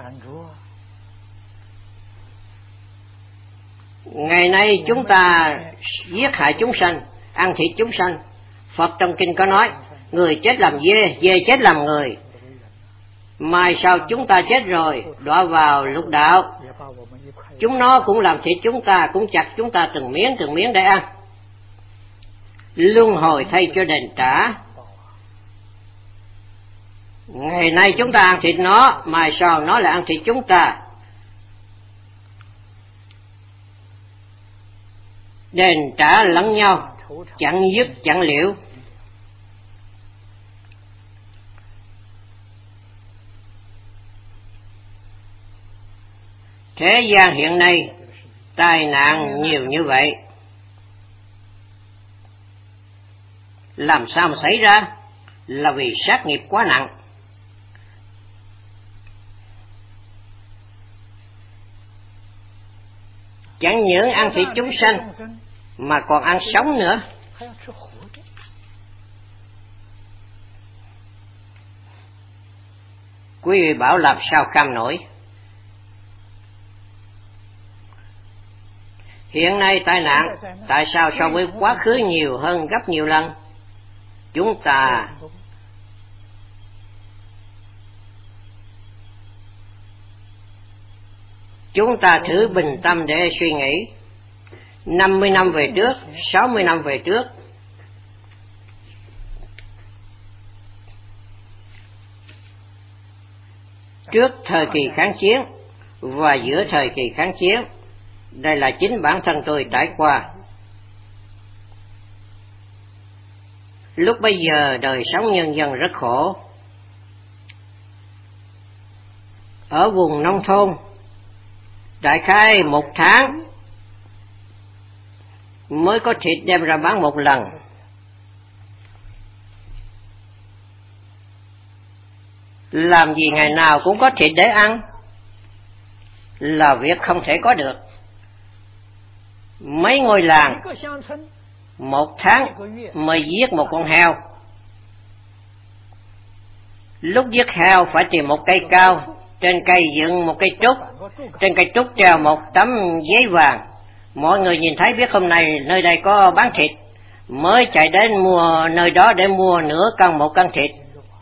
Ngày nay chúng ta giết hại chúng sanh, ăn thịt chúng sanh. Phật trong kinh có nói, người chết làm dê, dê chết làm người. Mai sau chúng ta chết rồi, đọa vào lục đạo, chúng nó cũng làm thịt chúng ta, cũng chặt chúng ta từng miếng để ăn. Luân hồi thay cho đền trả. Ngày nay chúng ta ăn thịt nó, mai sau nó lại ăn thịt chúng ta. Đền trả lẫn nhau, chẳng dứt chẳng liễu. Thế gian hiện nay tai nạn nhiều như vậy, làm sao mà xảy ra? Là vì sát nghiệp quá nặng. Chẳng những ăn thịt chúng sanh mà còn ăn sống nữa. Quý vị bảo làm sao kham nổi. Hiện nay tai nạn tại sao so với quá khứ nhiều hơn gấp nhiều lần? Chúng ta thử bình tâm để suy nghĩ. 50 năm về trước, 60 năm về trước, trước thời kỳ kháng chiến và giữa thời kỳ kháng chiến, đây là chính bản thân tôi trải qua. Lúc bấy giờ đời sống nhân dân rất khổ. Ở vùng nông thôn, đại khái 1 tháng mới có thịt đem ra bán một lần. Làm gì ngày nào cũng có thịt để ăn là việc không thể có được. Mấy ngôi làng 1 tháng mới giết một con heo. Lúc giết heo phải tìm một cây cao, trên cây dựng một cây trúc, trên cây trúc treo một tấm giấy vàng. Mọi người nhìn thấy biết hôm nay nơi đây có bán thịt, mới chạy đến mua nơi đó để mua nửa cân 1 cân thịt.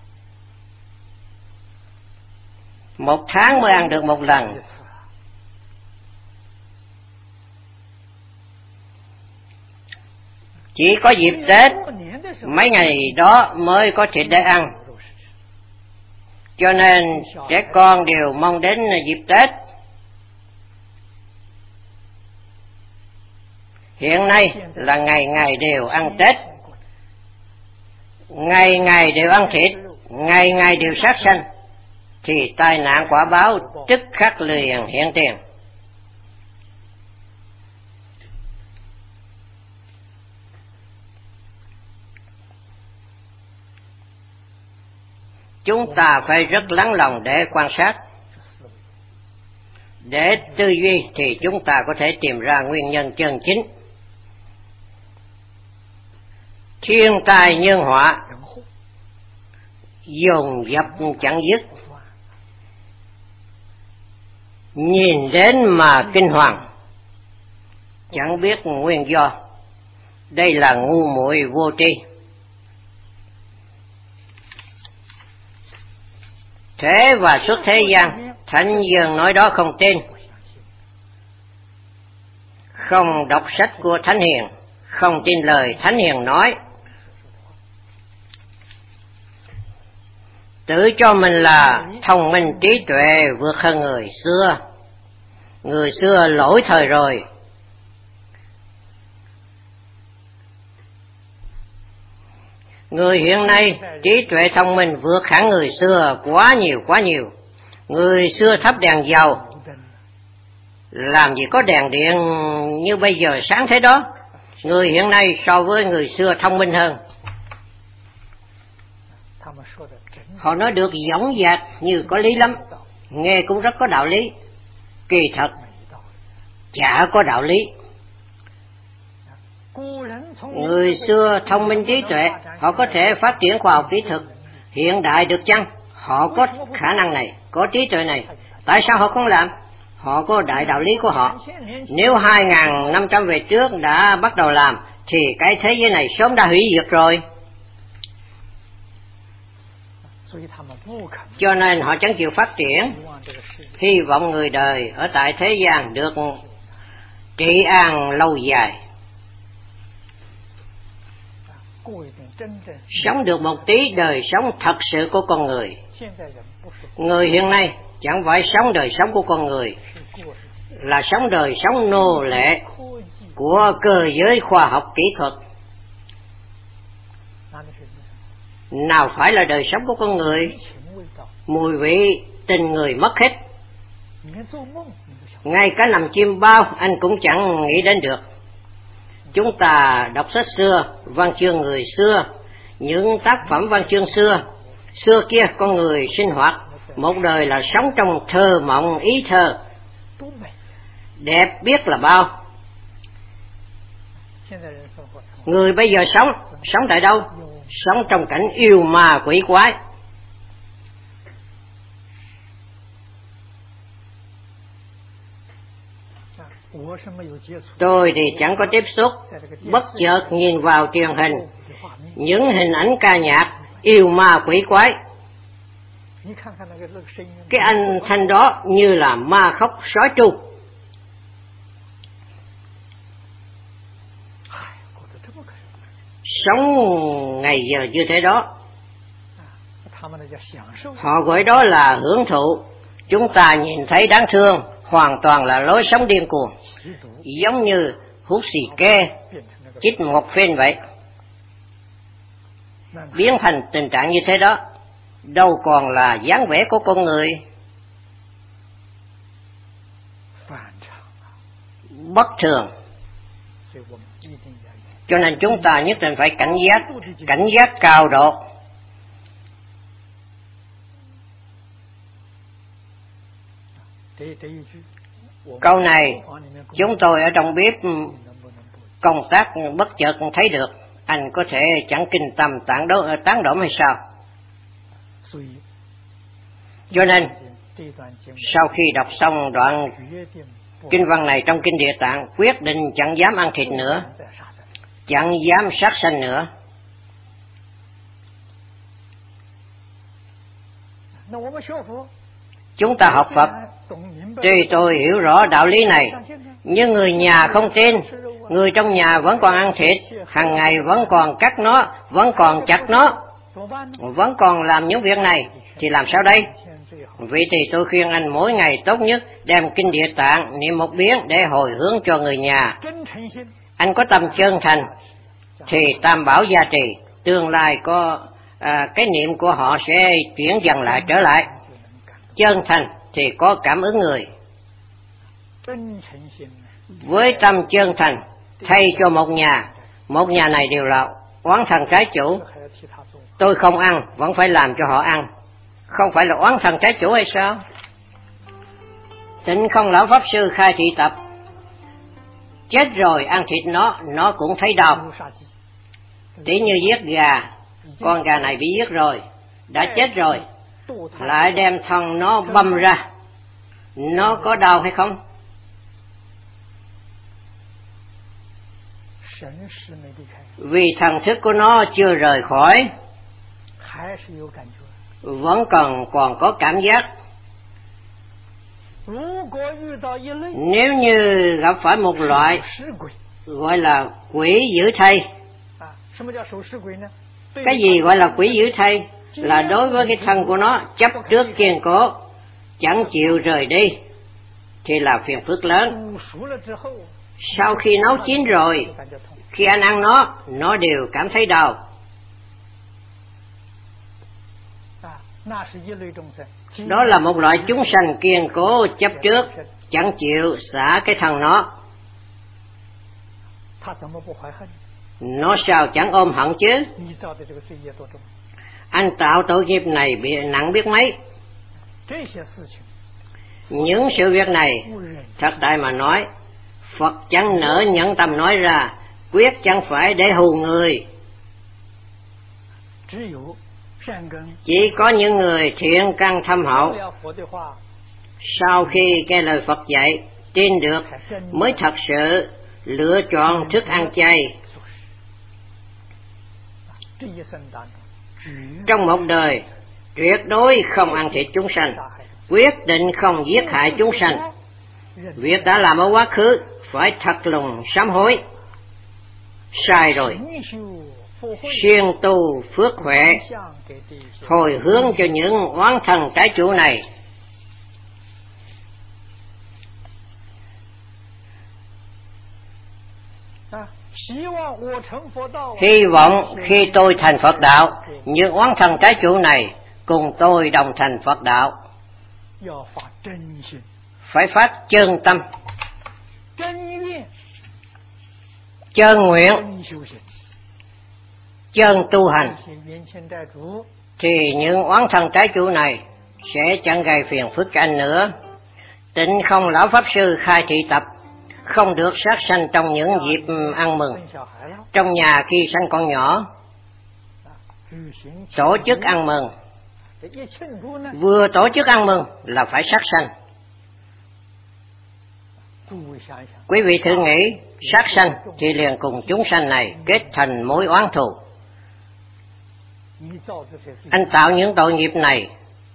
1 tháng mới ăn được 1 lần. Chỉ có dịp Tết, mấy ngày đó mới có thịt để ăn. Cho nên trẻ con đều mong đến dịp Tết. Hiện nay là ngày ngày đều ăn Tết, ngày ngày đều ăn thịt, ngày ngày đều sát sanh, thì tai nạn quả báo tức khắc liền hiện tiền. Chúng ta phải rất lắng lòng để quan sát, để tư duy thì chúng ta có thể tìm ra nguyên nhân chân chính. Thiên tai nhân họa dồn dập chẳng dứt, nhìn đến mà kinh hoàng, chẳng biết nguyên do. Đây là ngu muội vô tri. Thế và suốt thế gian, Thánh Dương nói đó không tin, không đọc sách của Thánh Hiền, không tin lời Thánh Hiền nói. tự cho mình là thông minh trí tuệ vượt hơn người xưa. Người xưa lỗi thời rồi. Người hiện nay trí tuệ thông minh vượt hẳn người xưa quá nhiều. Người xưa thắp đèn dầu, làm gì có đèn điện như bây giờ sáng thế đó. Người hiện nay so với người xưa thông minh hơn. Họ nói được dõng dạc như có lý lắm, nghe cũng rất có đạo lý. Kỳ thật chả có đạo lý. Người xưa thông minh trí tuệ, họ có thể phát triển khoa học kỹ thuật hiện đại được chăng? Họ có khả năng này, có trí tuệ này, tại sao họ không làm? Họ có đại đạo lý của họ. Nếu 2.500 về trước đã bắt đầu làm thì cái thế giới này sớm đã hủy diệt rồi. Cho nên họ chẳng chịu phát triển, hy vọng người đời ở tại thế gian được trị an lâu dài, sống được một tí đời sống thật sự của con người. Người hiện nay chẳng phải sống đời sống của con người, là sống đời sống nô lệ của cơ giới khoa học kỹ thuật. Nào phải là đời sống của con người. Mùi vị tình người mất hết, ngay cả nằm chim bao anh cũng chẳng nghĩ đến được. Chúng ta đọc sách xưa, văn chương người xưa, những tác phẩm văn chương xưa kia con người sinh hoạt một đời là sống trong thơ mộng ý thơ, đẹp biết là bao. Người bây giờ sống tại đâu? Sống trong cảnh yêu ma quỷ quái. Tôi thì chẳng có tiếp xúc, bất chợt nhìn vào truyền hình những hình ảnh ca nhạc yêu ma quỷ quái. Cái âm thanh đó như là ma khóc sói tru. Sống ngày giờ như thế đó, họ gọi đó là hưởng thụ. Chúng ta nhìn thấy đáng thương, hoàn toàn là lối sống điên cuồng, giống như hút xì ke, chích một phen vậy. Biến thành tình trạng như thế đó, đâu còn là dáng vẻ của con người. Bất thường. Cho nên chúng ta nhất định phải cảnh giác cao độ. Câu này chúng tôi ở trong bếp công tác bất chợt thấy được, anh có thể chẳng kinh tâm tán đổm hay sao? Cho nên sau khi đọc xong đoạn kinh văn này trong kinh Địa Tạng, quyết định chẳng dám ăn thịt nữa, chẳng dám sát sanh nữa. Chúng ta học Phật, tuy tôi hiểu rõ đạo lý này, nhưng người nhà không tin. Người trong nhà vẫn còn ăn thịt, hàng ngày vẫn còn cắt nó, vẫn còn chặt nó, vẫn còn làm những việc này, thì làm sao đây? Vậy thì tôi khuyên anh mỗi ngày tốt nhất đem kinh Địa Tạng niệm một biến để hồi hướng cho người nhà. Anh có tâm chân thành thì tam bảo gia trì, tương lai có cái niệm của họ sẽ chuyển dần lại trở lại. Chân thành thì có cảm ứng người. Với tâm chân thành thay cho một nhà này đều là oán thần trái chủ. Tôi không ăn vẫn phải làm cho họ ăn, không phải là oán thần trái chủ hay sao? Tịnh Không Lão Pháp Sư khai thị tập, chết rồi ăn thịt nó cũng thấy đau. Tỉ như giết gà, con gà này bị giết rồi, đã chết rồi, lại đem thân nó băm ra, nó có đau hay không? Vì thần thức của nó chưa rời khỏi, vẫn còn có cảm giác. Nếu như gặp phải một loại gọi là quỷ giữ thây. Cái gì gọi là quỷ giữ thây? là đối với cái thân của nó chấp trước kiên cố, chẳng chịu rời đi, thì là phiền phức lớn. Sau khi nấu chín rồi, khi anh ăn nó đều cảm thấy đau. Đó là một loại chúng sanh kiên cố chấp trước, chẳng chịu xả cái thân nó. Nó sao chẳng ôm hận chứ? Anh tạo tội nghiệp này bị nặng biết mấy. Những sự việc này, thật tại mà nói, Phật chẳng nỡ nhẫn tâm nói ra, quyết chẳng phải để hù người. Chỉ có những người thiện căn thâm hậu, sau khi nghe lời Phật dạy, tin được, mới thật sự lựa chọn thức ăn chay. Trong một đời, tuyệt đối không ăn thịt chúng sanh, quyết định không giết hại chúng sanh. Việc đã làm ở quá khứ, phải thật lòng sám hối. Sai rồi, siêng tu phước huệ, hồi hướng cho những oán thần trái chủ này. Hy vọng khi tôi thành Phật đạo, những oán thần trái chủ này cùng tôi đồng thành Phật đạo. Phải phát chân tâm, chân nguyện, chân tu hành, thì những oán thần trái chủ này sẽ chẳng gây phiền phức cho anh nữa. Tịnh Không lão pháp sư khai thị tập không được sát sanh trong những dịp ăn mừng. Trong nhà khi sanh con nhỏ, tổ chức ăn mừng, vừa tổ chức ăn mừng là phải sát sanh. Quý vị thử nghĩ, sát sanh thì liền cùng chúng sanh này kết thành mối oán thù. Anh tạo những tội nghiệp này,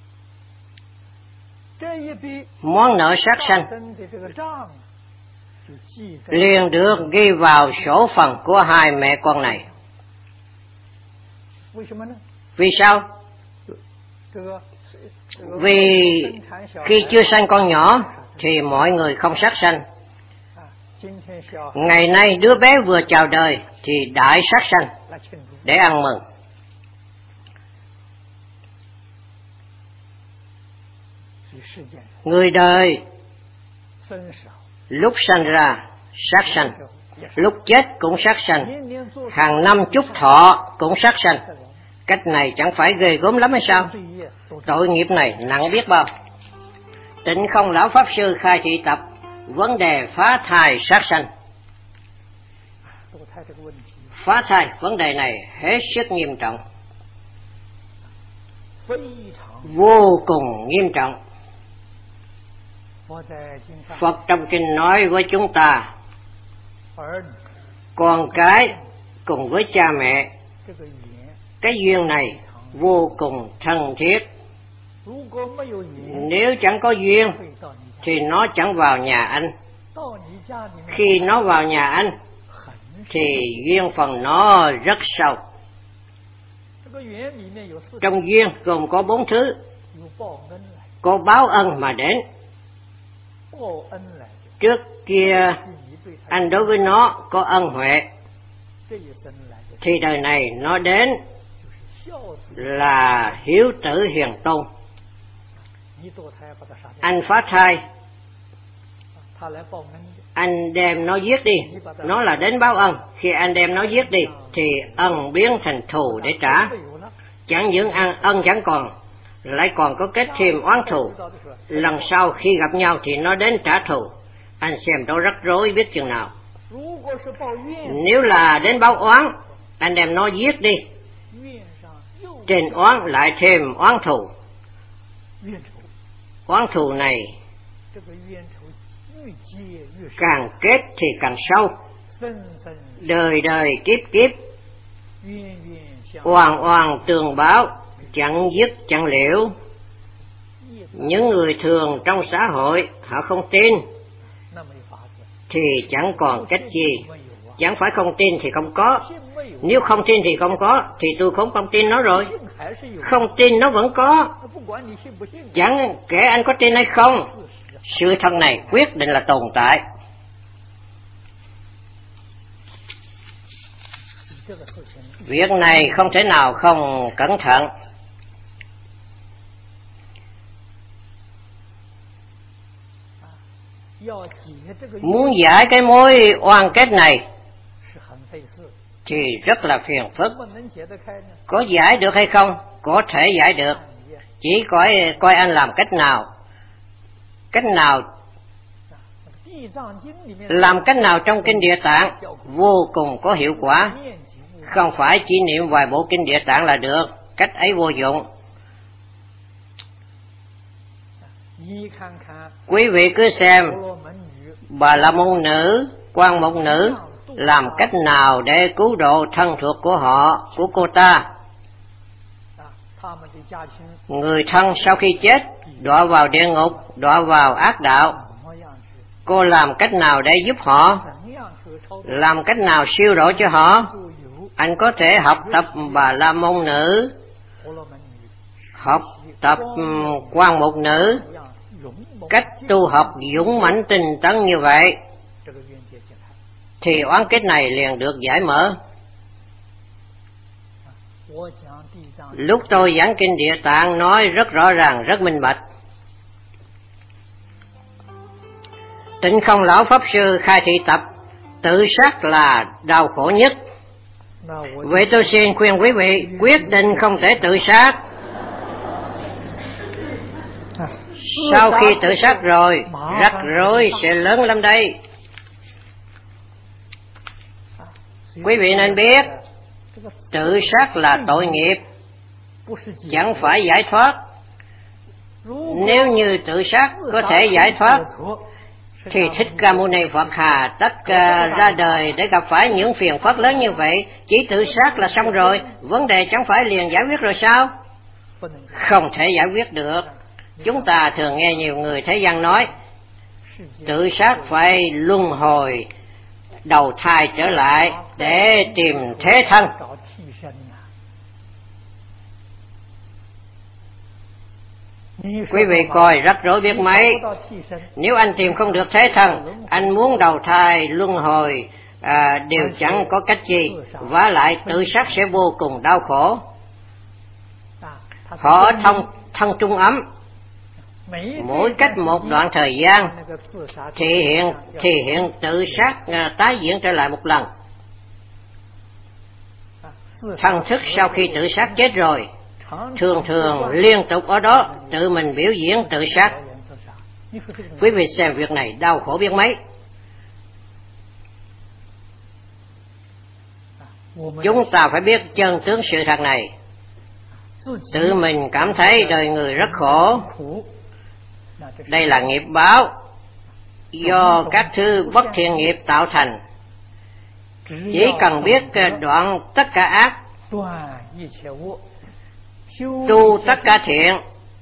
món nợ sát sanh liền được ghi vào sổ phần của hai mẹ con này. Vì sao? Vì khi chưa sanh con nhỏ thì mọi người không sát sanh. Ngày nay đứa bé vừa chào đời thì đại sát sanh để ăn mừng. Người đời lúc sanh ra sát sanh, lúc chết cũng sát sanh, hàng năm chúc thọ cũng sát sanh. Cách này chẳng phải ghê gớm lắm hay sao? Tội nghiệp này nặng biết bao. Tịnh Không lão pháp sư khai thị tập vấn đề phá thai sát sanh. Phá thai vấn đề này hết sức nghiêm trọng, vô cùng nghiêm trọng. Phật trong kinh nói với chúng ta, con cái cùng với cha mẹ, cái duyên này vô cùng thân thiết. Nếu chẳng có duyên thì nó chẳng vào nhà anh. Khi nó vào nhà anh thì duyên phần nó rất sâu. Trong duyên gồm có 4 thứ. Có báo ân mà đến. Trước kia anh đối với nó có ân huệ, thì đời này nó đến là hiếu tử hiền tôn. Anh phá thai, anh đem nó giết đi, nó là đến báo ân. Khi anh đem nó giết đi thì ân biến thành thù để trả. Chẳng những ân chẳng còn, lại còn có kết thêm oán thù. Lần sau khi gặp nhau thì nó đến trả thù. Anh xem đó rắc rối biết chừng nào. Nếu là đến báo oán, anh đem nó giết đi, trên oán lại thêm oán thù. Oán thù này càng kết thì càng sâu, đời đời kiếp kiếp, oan oan tường báo, chẳng dứt chẳng liễu. Những người thường trong xã hội họ không tin thì chẳng còn cách gì. Chẳng phải không tin thì không có, Nếu không tin thì không có, thì tôi không tin nó rồi. Không tin nó vẫn có. Chẳng kể anh có tin hay không, sự thật này quyết định là tồn tại. Việc này không thể nào không cẩn thận. Muốn giải cái mối oan kết này thì rất là phiền phức. Có giải được hay không? Có thể giải được. Chỉ coi anh làm cách nào. Cách nào? Làm cách nào trong Kinh Địa Tạng vô cùng có hiệu quả. Không phải chỉ niệm vài bộ Kinh Địa Tạng là được. Cách ấy vô dụng. Quý vị cứ xem Bà La Môn Nữ, Quan Mục Nữ làm cách nào để cứu độ thân thuộc của họ, của cô ta. Người thân sau khi chết đọa vào địa ngục, đọa vào ác đạo. Cô làm cách nào để giúp họ? Làm cách nào siêu độ cho họ? Anh có thể học tập Bà La Môn Nữ, học tập Quan Mục Nữ, cách tu học dũng mãnh tinh tấn như vậy, thì oán kết này liền được giải mở. Lúc tôi giảng Kinh Địa Tạng nói rất rõ ràng, rất minh bạch. Tịnh Không Lão Pháp Sư khai thị tập tự sát là đau khổ nhất. Vậy tôi xin khuyên quý vị quyết định không thể tự sát. Sau khi tự sát rồi, rắc rối sẽ lớn lắm đây. Quý vị nên biết, tự sát là tội nghiệp, chẳng phải giải thoát. Nếu như tự sát có thể giải thoát, thì Thích Ca Mâu Ni Phật hà tất ra đời để gặp phải những phiền phức lớn như vậy. Chỉ tự sát là xong rồi, vấn đề chẳng phải liền giải quyết rồi sao? Không thể giải quyết được. Chúng ta thường nghe nhiều người thế gian nói, tự sát phải luân hồi, đầu thai trở lại để tìm thế thân. Quý vị coi rắc rối biết mấy. Nếu anh tìm không được thế thân, anh muốn đầu thai luân hồi đều chẳng có cách gì. Vả lại tự sát sẽ vô cùng đau khổ. Họ thân trung ấm, mỗi cách một đoạn thời gian thì hiện tự sát tái diễn trở lại một lần. Thần thức sau khi tự sát chết rồi, thường liên tục ở đó tự mình biểu diễn tự sát. Quý vị xem việc này đau khổ biết mấy. Chúng ta phải biết chân tướng sự thật này. Tự mình cảm thấy đời người rất khổ. Đây là nghiệp báo do các thứ bất thiện nghiệp tạo thành. Chỉ cần biết đoạn tất cả ác, tu tất cả thiện.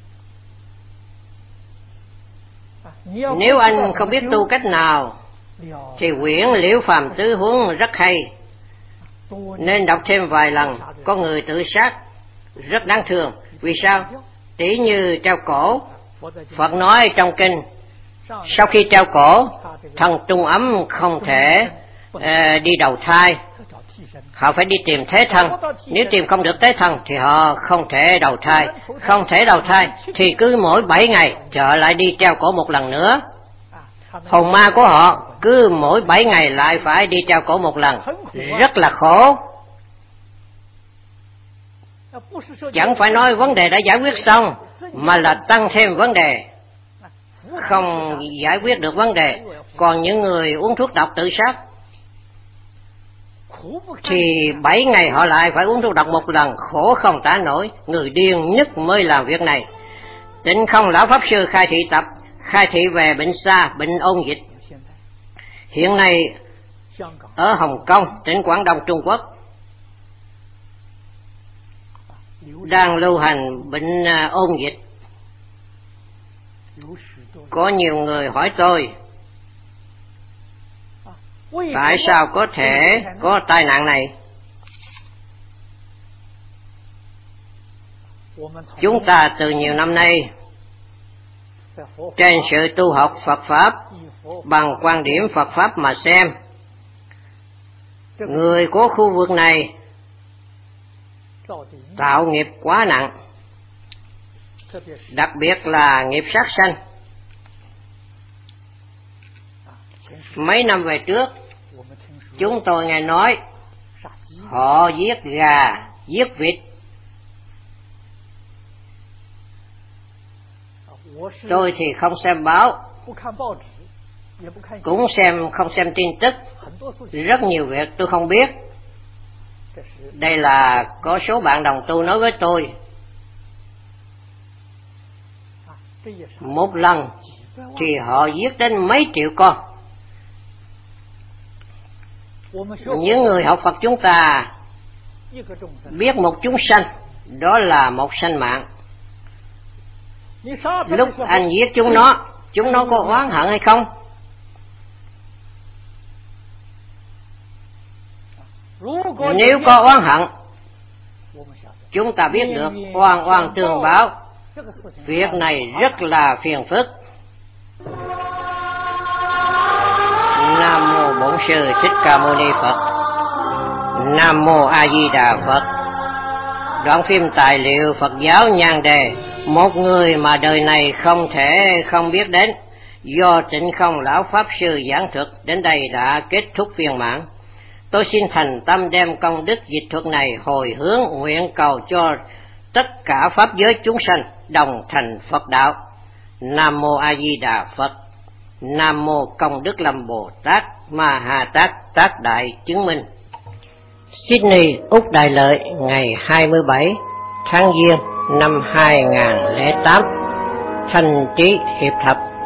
Nếu anh không biết tu cách nào thì quyển Liễu Phàm Tứ Huấn rất hay, nên đọc thêm vài lần. Có người tự sát rất đáng thương. Vì sao? Tỉ như treo cổ. Phật nói trong kinh, sau khi treo cổ, thân trung ấm không thể đi đầu thai, họ phải đi tìm thế thân. Nếu tìm không được thế thân thì họ không thể đầu thai. Không thể đầu thai thì cứ mỗi 7 ngày trở lại đi treo cổ một lần nữa. Hồn ma của họ cứ mỗi 7 ngày lại phải đi treo cổ một lần, rất là khổ. Chẳng phải nói vấn đề đã giải quyết xong, mà là tăng thêm vấn đề, không giải quyết được vấn đề. Còn những người uống thuốc độc tự sát thì 7 ngày họ lại phải uống thuốc độc một lần, khổ không tả nổi. Người điên nhất mới làm việc này. Tịnh Không Lão Pháp Sư khai thị tập khai thị về bệnh xa, bệnh ôn dịch. Hiện nay ở Hồng Kông, tỉnh Quảng Đông, Trung Quốc đang lưu hành bệnh ôn dịch. Có nhiều người hỏi tôi, tại sao có thể có tai nạn này? Chúng ta từ nhiều năm nay trên sự tu học Phật Pháp bằng quan điểm Phật Pháp mà xem, người của khu vực này tạo nghiệp quá nặng, đặc biệt là nghiệp sát sanh. Mấy năm về trước, chúng tôi nghe nói họ giết gà, giết vịt. Tôi thì không xem báo, cũng không xem tin tức, rất nhiều việc tôi không biết. Đây là có số bạn đồng tu nói với tôi, một lần thì họ giết đến mấy triệu con. Những người học Phật chúng ta biết một chúng sanh, đó là một sanh mạng. Lúc anh giết chúng nó có oán hận hay không? Nếu có oán hận, chúng ta biết được oan oan tương báo. Việc này rất là phiền phức. Nam mô Bổn Sư Thích Ca Mâu Ni Phật. Nam mô A Di Đà Phật. Đoạn phim tài liệu Phật giáo nhan đề một người mà đời này không thể không biết đến, do Tịnh Không Lão Pháp Sư giảng thuật đến đây đã kết thúc viên mãn. Tôi xin thành tâm đem công đức dịch thuật này hồi hướng nguyện cầu cho tất cả pháp giới chúng sanh đồng thành Phật đạo. Nam mô A Di Đà Phật. Nam mô Công Đức Lâm Bồ Tát Ma Ha Tát Tác Đại Chứng Minh. Sydney, Úc Đại Lợi, ngày 27 tháng Giêng năm 2008. Thanh Trí Hiệp Thập.